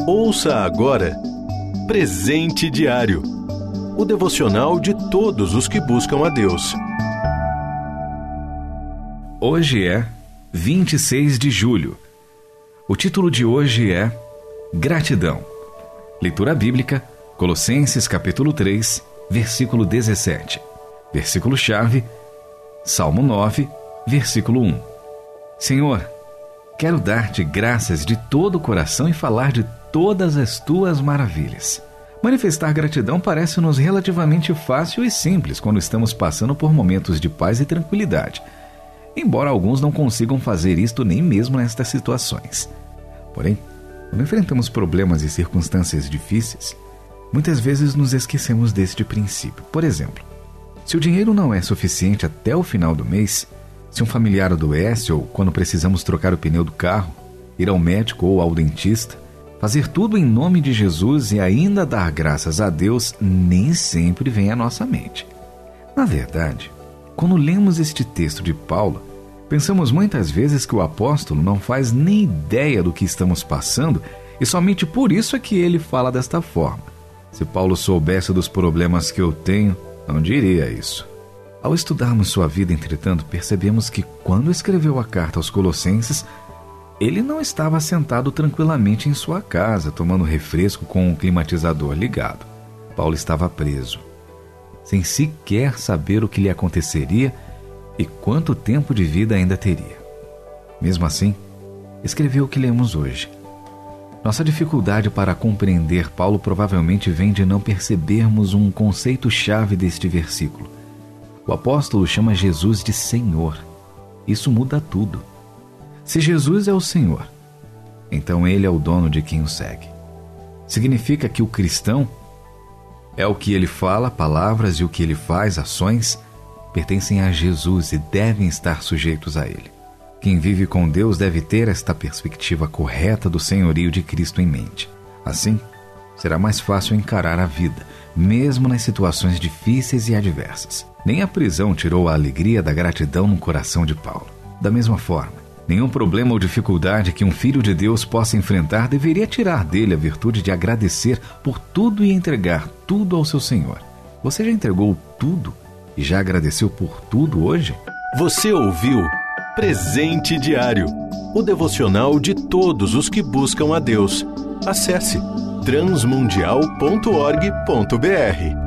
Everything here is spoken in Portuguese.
Ouça agora Presente Diário, o devocional de todos os que buscam a Deus. Hoje é 26 de julho. O título de hoje é Gratidão. Leitura bíblica, Colossenses capítulo 3, versículo 17. Versículo-chave, Salmo 9, versículo 1. Senhor, quero dar-te graças de todo o coração e falar de todas as tuas maravilhas. Manifestar gratidão parece-nos relativamente fácil e simples quando estamos passando por momentos de paz e tranquilidade, embora alguns não consigam fazer isto nem mesmo nestas situações. Porém, quando enfrentamos problemas e circunstâncias difíceis, muitas vezes nos esquecemos deste princípio. Por exemplo, se o dinheiro não é suficiente até o final do mês, se um familiar adoece ou quando precisamos trocar o pneu do carro, ir ao médico ou ao dentista, fazer tudo em nome de Jesus e ainda dar graças a Deus nem sempre vem à nossa mente. Na verdade, quando lemos este texto de Paulo, pensamos muitas vezes que o apóstolo não faz nem ideia do que estamos passando e somente por isso é que ele fala desta forma. Se Paulo soubesse dos problemas que eu tenho, não diria isso. Ao estudarmos sua vida, entretanto, percebemos que quando escreveu a carta aos Colossenses, ele não estava sentado tranquilamente em sua casa, tomando refresco com o climatizador ligado. Paulo estava preso, sem sequer saber o que lhe aconteceria e quanto tempo de vida ainda teria. Mesmo assim, escreveu o que lemos hoje. Nossa dificuldade para compreender Paulo provavelmente vem de não percebermos um conceito-chave deste versículo. O apóstolo chama Jesus de Senhor. Isso muda tudo. Se Jesus é o Senhor, então Ele é o dono de quem o segue. Significa que o cristão é o que ele fala, palavras, e o que ele faz, ações, pertencem a Jesus e devem estar sujeitos a Ele. Quem vive com Deus deve ter esta perspectiva correta do senhorio de Cristo em mente. Assim, será mais fácil encarar a vida, mesmo nas situações difíceis e adversas. Nem a prisão tirou a alegria da gratidão no coração de Paulo. Da mesma forma, nenhum problema ou dificuldade que um filho de Deus possa enfrentar deveria tirar dele a virtude de agradecer por tudo e entregar tudo ao seu Senhor. Você já entregou tudo e já agradeceu por tudo hoje? Você ouviu Presente Diário, o devocional de todos os que buscam a Deus. Acesse transmundial.org.br.